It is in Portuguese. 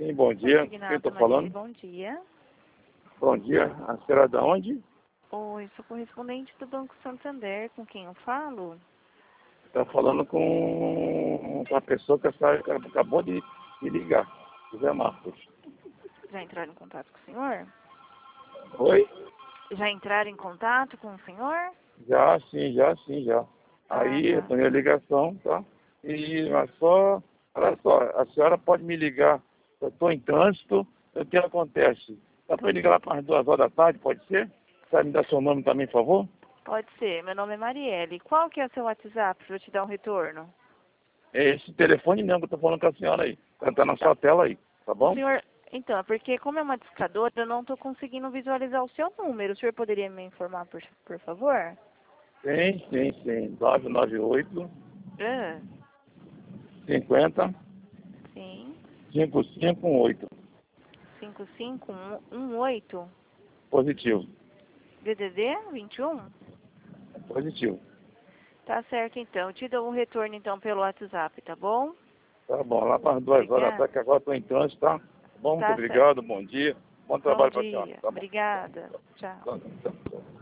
Sim, bom dia. Quem Consignado estou Marielle, falando? bom dia. Bom dia. A senhora é da onde? Oi, sou correspondente do Banco Santander, com quem eu falo? Está falando com a pessoa que a senhora acabou de me ligar. José Marcos. Já entraram em contato com o senhor? Oi? Já entraram em contato com o senhor? Já, sim, já, sim, já. Ah, Aí, eu tá. tenho a ligação, tá? Mas só, olha só, a senhora pode me ligar. Eu estou em trânsito, o que acontece? Dá para ligar lá para as 2 horas da tarde, pode ser? Você me dar seu nome também, por favor? Pode ser, meu nome é Marielle. Qual que é o seu WhatsApp para eu te dar um retorno? É esse telefone mesmo que eu estou falando com a senhora aí. Tá na Tá. sua tela aí, tá O bom? senhor, então, é porque como é uma discadora, eu não estou conseguindo visualizar o seu número. O senhor poderia me informar, por favor? Sim. 998 Ah, 50 sim. 5518. 5518 Positivo. DDD 21? Positivo. Tá certo, então. Eu te dou um retorno, então, pelo WhatsApp, tá bom? Tá bom, lá para as 2 horas da Obrigada. tarde, que agora estou em trânsito, tá? Bom, muito Tá certo. obrigado, bom dia. Bom Bom trabalho para a senhora. dia. Tá bom. Obrigada. Tchau. Tá.